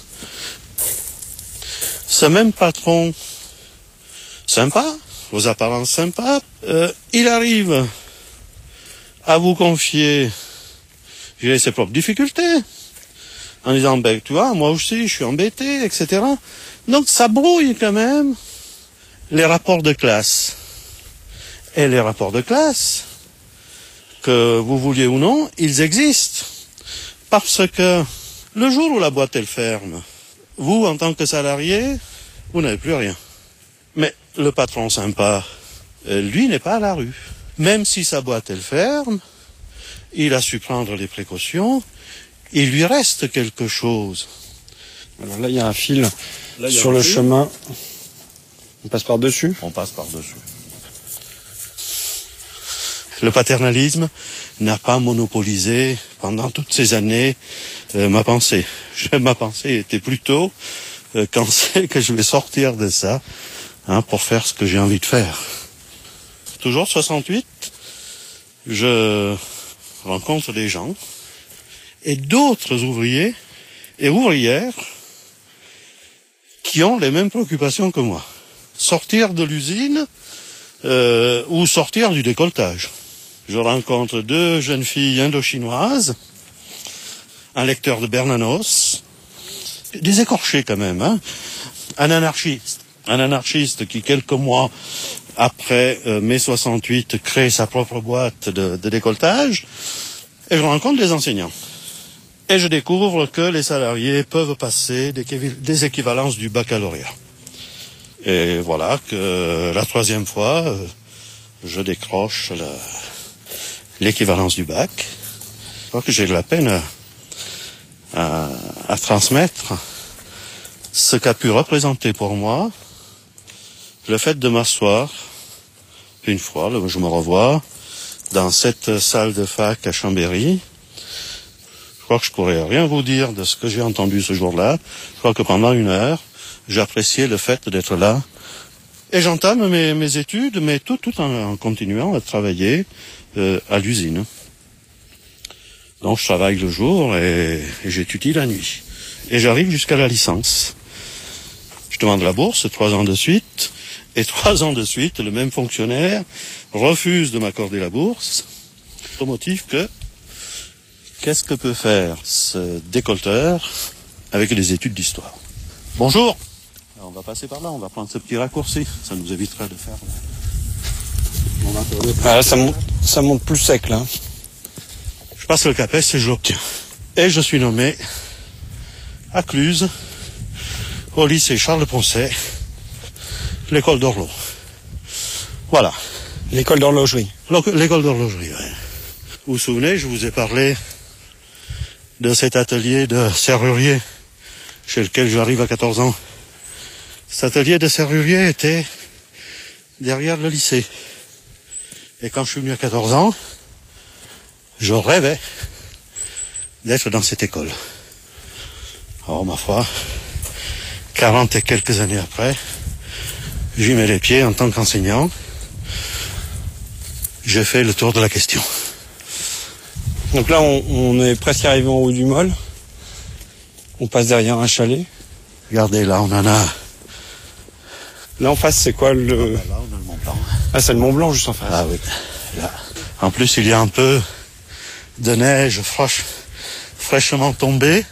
Ce même patron sympa, aux apparences sympas, il arrive à vous confier ses propres difficultés en disant ben tu vois, moi aussi je suis embêté, etc. Donc ça brouille quand même les rapports de classe. Et les rapports de classe, que vous vouliez ou non, ils existent. Parce que le jour où la boîte elle ferme, vous, en tant que salarié, vous n'avez plus rien. Mais le patron sympa, lui, n'est pas à la rue. Même si sa boîte elle ferme, il a su prendre les précautions, il lui reste quelque chose. Alors là, il y a un fil sur le chemin. On passe par-dessus ? On passe par-dessus. Le paternalisme n'a pas monopolisé pendant toutes ces années ma pensée. Ma pensée était plutôt quand c'est que je vais sortir de ça pour faire ce que j'ai envie de faire. Toujours 68, je rencontre des gens et d'autres ouvriers et ouvrières qui ont les mêmes préoccupations que moi. Sortir de l'usine ou sortir du décolletage. Je rencontre deux jeunes filles indo-chinoises, un lecteur de Bernanos, des écorchés quand même, un anarchiste qui quelques mois après mai 68, crée sa propre boîte de décolletage, et je rencontre des enseignants. Et je découvre que les salariés peuvent passer des équivalences du baccalauréat. Et voilà que la troisième fois, je décroche l'équivalence du bac. Je crois que j'ai de la peine à transmettre ce qu'a pu représenter pour moi le fait de m'asseoir une fois, je me revois dans cette salle de fac à Chambéry. Je crois que je pourrais rien vous dire de ce que j'ai entendu ce jour-là. Je crois que pendant 1 heure, j'appréciais le fait d'être là. Et j'entame mes études, mais tout en continuant à travailler à l'usine. Donc je travaille le jour et j'étudie la nuit. Et j'arrive jusqu'à la licence. Je demande la bourse 3 ans de suite. Et 3 ans de suite, le même fonctionnaire refuse de m'accorder la bourse au motif que qu'est-ce que peut faire ce décolleteur avec les études d'histoire? Bonjour. Alors on va passer par là, on va prendre ce petit raccourci. Ça nous évitera de faire... Ah, ça monte plus sec là. Je passe le CAPES et je l'obtiens. Et je suis nommé à Cluse, au lycée Charles-Poncet, l'école d'horloge. Voilà. L'école d'horlogerie. L'école d'horlogerie, oui. Vous vous souvenez, je vous ai parlé de cet atelier de serrurier chez lequel j'arrive à 14 ans. Cet atelier de serrurier était derrière le lycée. Et quand je suis venu à 14 ans, je rêvais d'être dans cette école. Alors, ma foi, 40 et quelques années après, j'y mets les pieds en tant qu'enseignant. J'ai fait le tour de la question. Donc là, on est presque arrivé en haut du Mol. On passe derrière un chalet. Regardez, là, on en a... Là, en face, c'est quoi le... Là, on a le Mont Blanc. Ah, c'est le Mont Blanc, juste en face. Ah oui, là. En plus, il y a un peu de neige fraîchement tombée.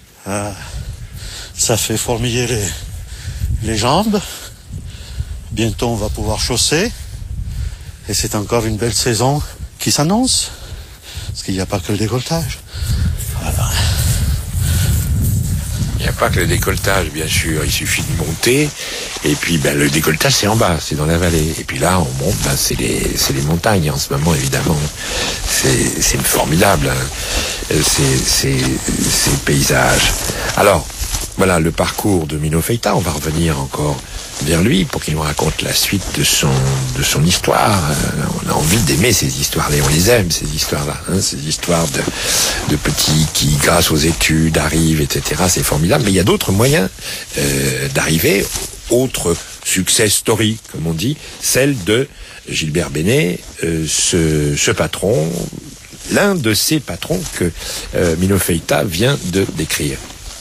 Ça fait fourmiller les jambes. Bientôt, on va pouvoir chausser. Et c'est encore une belle saison qui s'annonce. Parce qu'il n'y a pas que le décolletage. Voilà. Il n'y a pas que le décolletage, bien sûr. Il suffit de monter. Et puis, le décolletage, c'est en bas, c'est dans la vallée. Et puis là, on monte, c'est les montagnes en ce moment, évidemment. C'est formidable, hein. Ces paysages. Alors, voilà le parcours de Mino Feita. On va revenir encore vers lui pour qu'il nous raconte la suite de son histoire. On a envie d'aimer ces histoires-là, on les aime, ces histoires-là, hein, ces histoires de petits qui, grâce aux études, arrivent, etc. C'est formidable, mais il y a d'autres moyens d'arriver. Autre success story, comme on dit, celle de Gilbert Bénet, ce patron, l'un de ces patrons que Mino Feita vient de décrire.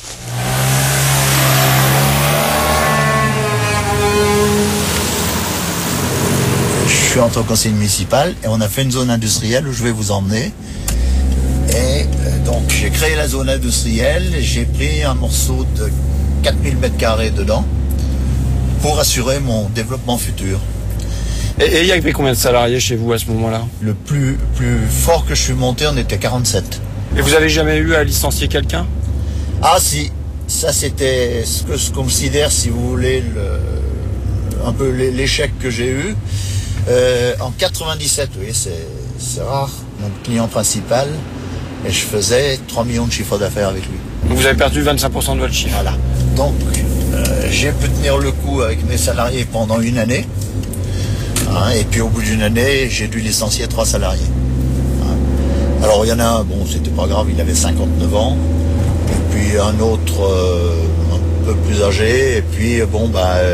Je suis entré au conseil municipal et on a fait une zone industrielle où je vais vous emmener. Et donc j'ai créé la zone industrielle, j'ai pris un morceau de 4000 m² dedans pour assurer mon développement futur. Et il y avait combien de salariés chez vous à ce moment-là? Le plus fort que je suis monté, on était 47. Et vous avez jamais eu à licencier quelqu'un? Ah si, ça c'était ce que je considère, si vous voulez, un peu l'échec que j'ai eu. En 97, oui, c'est rare, mon client principal, et je faisais 3 millions de chiffre d'affaires avec lui. Vous avez perdu 25% de votre chiffre. Voilà. Donc, j'ai pu tenir le coup avec mes salariés pendant 1 année. Hein, et puis au bout d'1 année, j'ai dû licencier 3 salariés. Hein. Alors il y en a un, bon, c'était pas grave, il avait 59 ans. Et puis un autre un peu plus âgé. Et puis bon,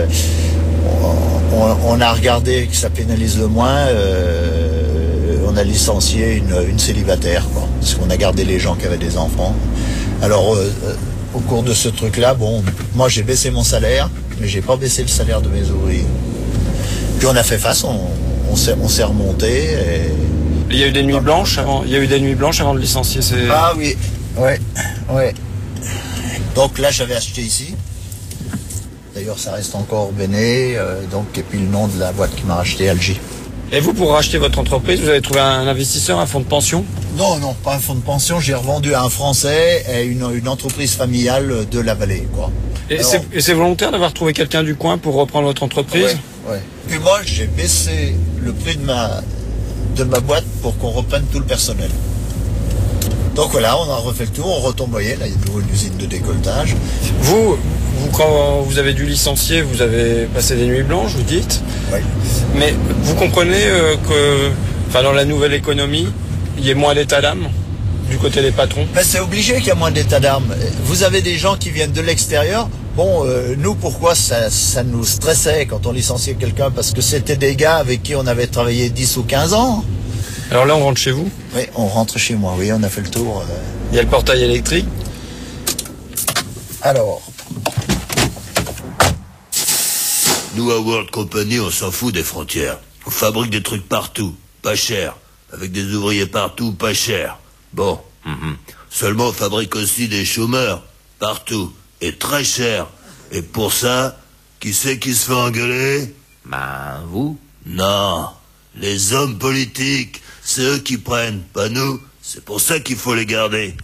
on a regardé que ça pénalise le moins. On a licencié une célibataire, quoi, parce qu'on a gardé les gens qui avaient des enfants. Alors au cours de ce truc-là, bon, moi j'ai baissé mon salaire, mais j'ai pas baissé le salaire de mes ouvriers. Puis on a fait face, on s'est remonté. Et... Il y a eu des nuits blanches avant. Il y a eu des nuits blanches avant de licencier ces. Ah oui, ouais. Donc là j'avais acheté ici. D'ailleurs, ça reste encore Béné, et puis le nom de la boîte qui m'a racheté, Alger. Et vous, pour racheter votre entreprise, vous avez trouvé un investisseur, un fonds de pension? Non, pas un fonds de pension. J'ai revendu à un Français et une entreprise familiale de la vallée, quoi. Et c'est volontaire d'avoir trouvé quelqu'un du coin pour reprendre votre entreprise? Ouais. Puis moi, j'ai baissé le prix de ma boîte pour qu'on reprenne tout le personnel. Donc voilà, on a refait le tour, on retombe, là, il y a de nouveau une usine de décolletage. Vous, quand vous avez dû licencier, vous avez passé des nuits blanches, vous dites? Oui. Mais vous comprenez que, dans la nouvelle économie, il y ait moins d'état d'âme du côté des patrons? Ben, c'est obligé qu'il y a moins d'état d'âme. Vous avez des gens qui viennent de l'extérieur. Bon, nous, pourquoi ça nous stressait quand on licenciait quelqu'un? Parce que c'était des gars avec qui on avait travaillé 10 ou 15 ans. Alors là, on rentre chez vous? Oui, on rentre chez moi, oui, on a fait le tour. Il y a le portail électrique? Alors... Nous, à World Company, on s'en fout des frontières. On fabrique des trucs partout, pas cher. Avec des ouvriers partout, pas cher. Bon, seulement on fabrique aussi des chômeurs, partout, et très cher. Et pour ça, qui c'est qui se fait engueuler? Vous? Non, les hommes politiques, c'est eux qui prennent, pas nous. C'est pour ça qu'il faut les garder.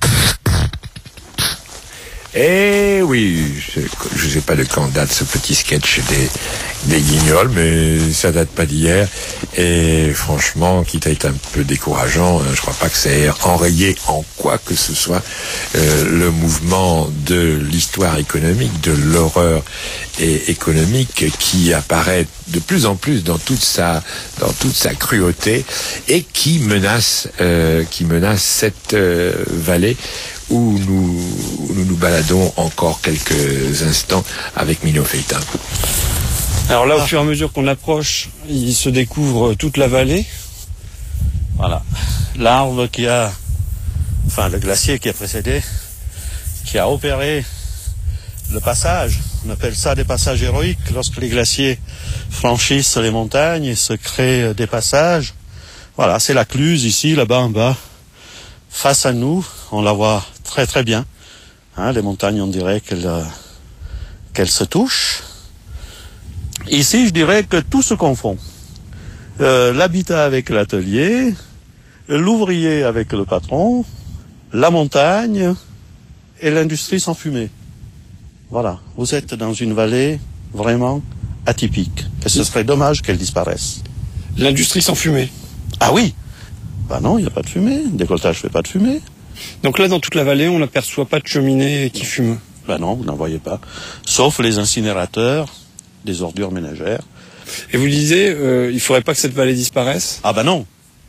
Eh oui, je sais pas de quand date ce petit sketch des Guignols, mais ça date pas d'hier. Et franchement, quitte à être un peu décourageant, je crois pas que ça ait enrayé en quoi que ce soit le mouvement de l'histoire économique, de l'horreur économique qui apparaît de plus en plus dans toute sa cruauté et qui menace cette vallée où nous baladons encore quelques instants avec Mino Fétin. Alors là, au fur et à mesure qu'on approche, il se découvre toute la vallée. Voilà. L'arbre le glacier qui a précédé, qui a opéré le passage. On appelle ça des passages héroïques. Lorsque les glaciers franchissent les montagnes et se créent des passages. Voilà, c'est la Cluse ici, là-bas en bas. Face à nous, on la voit très très bien. Les montagnes, on dirait qu'elles se touchent. Ici, je dirais que tout se confond. L'habitat avec l'atelier, l'ouvrier avec le patron, la montagne et l'industrie sans fumée. Voilà, vous êtes dans une vallée vraiment atypique. Et ce serait dommage qu'elle disparaisse. L'industrie sans fumée? Ah oui. Non, il n'y a pas de fumée. Le décolletage ne fait pas de fumée. Donc là, dans toute la vallée, on n'aperçoit pas de cheminée qui fume? Non, vous n'en voyez pas. Sauf les incinérateurs des ordures ménagères. Et vous disiez, il ne faudrait pas que cette vallée disparaisse? Non.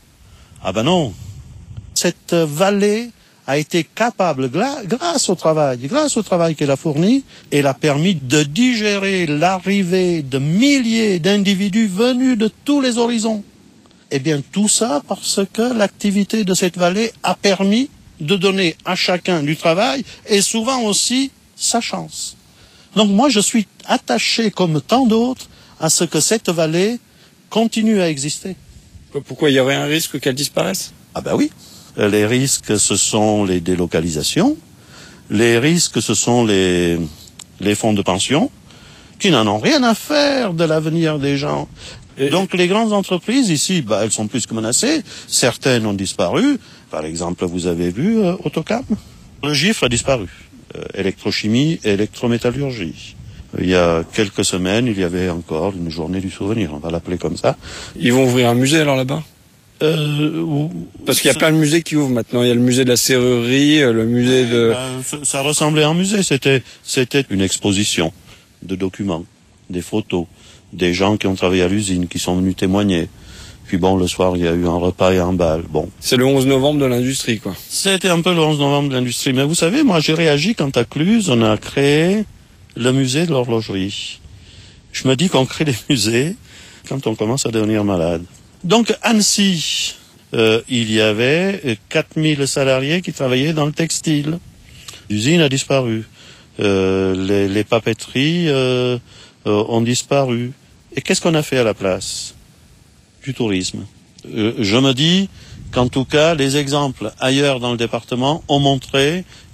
Cette vallée a été capable, grâce au travail qu'elle a fourni, elle a permis de digérer l'arrivée de milliers d'individus venus de tous les horizons. Eh bien, tout ça parce que l'activité de cette vallée a permis de donner à chacun du travail et souvent aussi sa chance. Donc moi, je suis attaché, comme tant d'autres, à ce que cette vallée continue à exister. Pourquoi il y aurait un risque qu'elle disparaisse? Oui. Les risques, ce sont les délocalisations. Les risques, ce sont les fonds de pension qui n'en ont rien à faire de l'avenir des gens. Donc les grandes entreprises ici, elles sont plus que menacées. Certaines ont disparu. Par exemple, vous avez vu Autocam. Le gifle a disparu. Électrochimie et électrométallurgie. Il y a quelques semaines, il y avait encore une journée du souvenir, on va l'appeler comme ça. Ils vont ouvrir un musée alors là-bas? Parce qu'il y a plein de musées qui ouvrent maintenant. Il y a le musée de la serrurerie, le musée de... Ça ressemblait à un musée. C'était une exposition de documents, des photos, des gens qui ont travaillé à l'usine, qui sont venus témoigner. Puis le soir, il y a eu un repas et un bal. C'est le 11 novembre de l'industrie, quoi. C'était un peu le 11 novembre de l'industrie. Mais vous savez, moi, j'ai réagi quand à Cluse, on a créé le musée de l'horlogerie. Je me dis qu'on crée des musées quand on commence à devenir malade. Donc, Annecy, il y avait 4000 salariés qui travaillaient dans le textile. L'usine a disparu. Les papeteries ont disparu. Et qu'est-ce qu'on a fait à la place? Du tourisme. Je me dis qu'en tout cas, les exemples ailleurs dans le département ont montré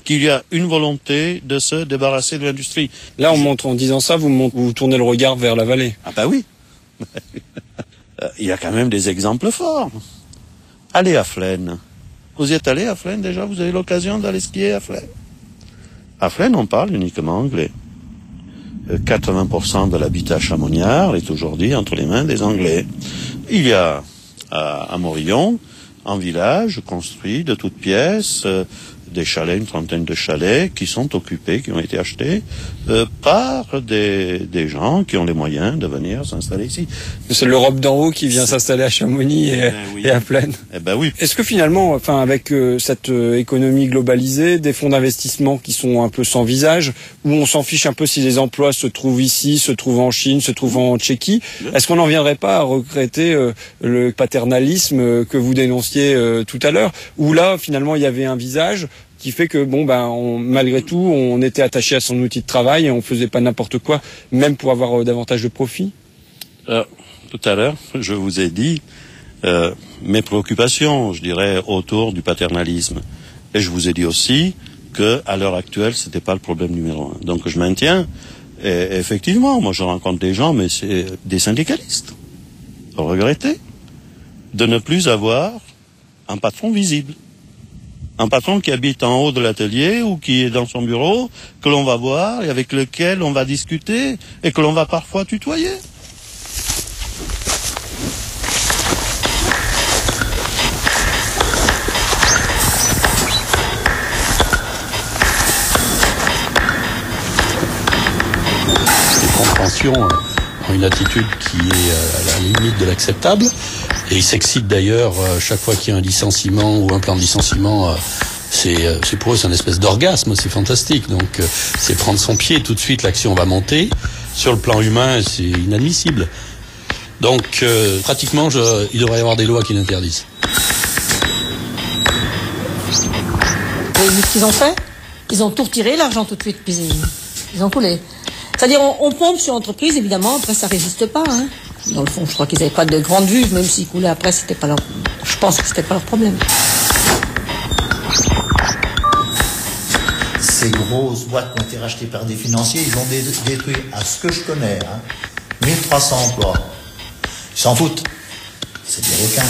qu'il y a une volonté de se débarrasser de l'industrie. Là, en disant ça, vous tournez le regard vers la vallée. Ah bah oui. Il y a quand même des exemples forts. Allez à Flaine. Vous y êtes allé à Flaine déjà? Vous avez l'occasion d'aller skier à Flaine? À Flaine, on parle uniquement anglais. 80% de l'habitat chamoniard est aujourd'hui entre les mains des Anglais. Il y a à Morillon un village construit de toutes pièces, des chalets, une trentaine de chalets qui sont occupés, qui ont été achetés par des gens qui ont les moyens de venir s'installer ici. C'est l'Europe d'en haut qui vient s'installer à Chamonix et à Flaine. Eh ben oui. Est-ce que finalement, avec cette économie globalisée, des fonds d'investissement qui sont un peu sans visage, où on s'en fiche un peu si les emplois se trouvent ici, se trouvent en Chine, se trouvent en Tchéquie, est-ce qu'on n'en viendrait pas à regretter le paternalisme que vous dénonciez tout à l'heure, où là, finalement, il y avait un visage qui fait que malgré tout, on était attaché à son outil de travail et on faisait pas n'importe quoi, même pour avoir davantage de profit? Tout à l'heure, je vous ai dit mes préoccupations, je dirais, autour du paternalisme. Et je vous ai dit aussi que à l'heure actuelle, c'était pas le problème numéro 1. Donc je maintiens. Et effectivement, moi je rencontre des gens, mais c'est des syndicalistes. Regretter de ne plus avoir un patron visible. Un patron qui habite en haut de l'atelier ou qui est dans son bureau, que l'on va voir et avec lequel on va discuter et que l'on va parfois tutoyer. Les compréhensions ont une attitude qui est à la limite de l'acceptable. Et ils s'excitent d'ailleurs chaque fois qu'il y a un licenciement ou un plan de licenciement. C'est pour eux c'est une espèce d'orgasme, c'est fantastique. Donc c'est prendre son pied, tout de suite l'action va monter. Sur le plan humain, c'est inadmissible. Donc pratiquement, il devrait y avoir des lois qui l'interdisent. Vous avez vu ce qu'ils ont fait? Ils ont tout retiré, l'argent tout de suite, puis ils ont coulé. C'est-à-dire, on pompe sur l'entreprise, évidemment, après ça résiste pas, hein. Dans le fond, je crois qu'ils n'avaient pas de grande vue, même s'ils coulaient après, c'était pas je pense que c'était pas leur problème. Ces grosses boîtes qui ont été rachetées par des financiers, ils ont détruit, à ce que je connais, 1300 emplois. Ils s'en foutent. C'est des requins.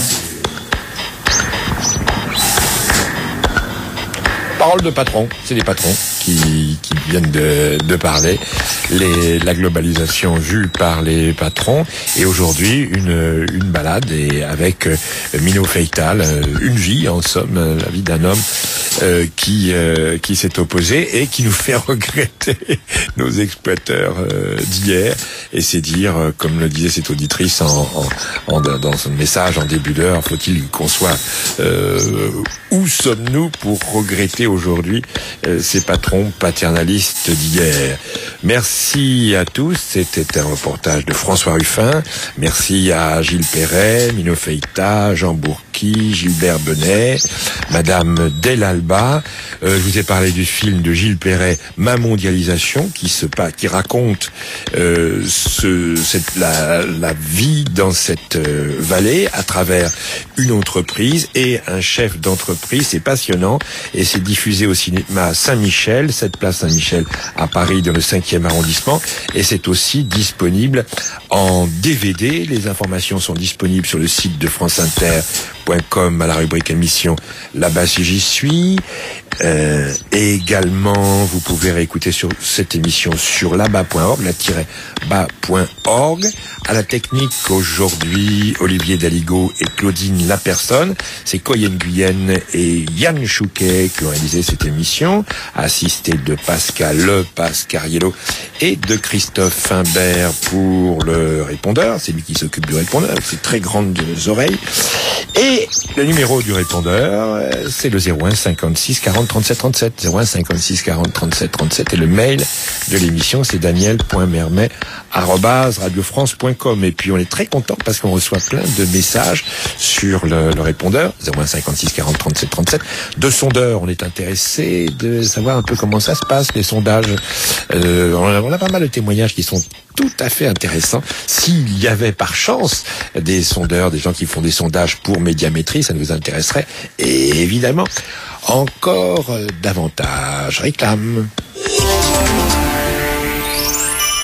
Parole de patron, c'est des patrons qui viennent de parler. La globalisation vue par les patrons, et aujourd'hui une balade et avec Mino Feital, une vie en somme, la vie d'un homme qui s'est opposé et qui nous fait regretter nos exploiteurs d'hier. Et c'est dire, comme le disait cette auditrice dans son message en début d'heure, faut-il qu'on soit où sommes-nous pour regretter aujourd'hui ces patrons paternalistes d'hier. Merci à tous, c'était un reportage de François Ruffin. Merci à Gilles Perret, Mino Feita, Jean Bourqui, Gilbert Benet, Madame Delalba. Je vous ai parlé du film de Gilles Perret, Ma mondialisation, qui raconte la vie dans cette vallée à travers une entreprise et un chef d'entreprise. C'est passionnant et c'est diffusé au cinéma Saint-Michel, cette place Saint-Michel à Paris dans le 5e arrondissement, et c'est aussi disponible en DVD. Les informations sont disponibles sur le site de franceinter.com à la rubrique émission Là-bas si j'y suis. Et également, vous pouvez réécouter sur cette émission sur là-bas.org, la-bas.org. À la technique aujourd'hui, Olivier Daligo et Claudine Lapersonne. C'est Coyen Guyenne et Yann Chouquet qui ont réalisé cette émission, assisté de Pascal Le Pascariello et de Christophe Fimbert pour le répondeur. C'est lui qui s'occupe du répondeur avec ses très grandes oreilles. Et le numéro du répondeur, c'est le 01 56 40 37 37. 01 56 40 37 37. Et le mail de l'émission, c'est daniel.mermet@radiofrance.com. Et puis on est très content parce qu'on reçoit plein de messages sur le répondeur 01 56 40 37 37 de sondeurs. On est intéressé de savoir un peu comment ça se passe, les sondages. On a pas mal de témoignages qui sont tout à fait intéressants. S'il y avait par chance des sondeurs, des gens qui font des sondages pour Médiamétrie, ça nous intéresserait. Et évidemment, encore davantage. Réclame.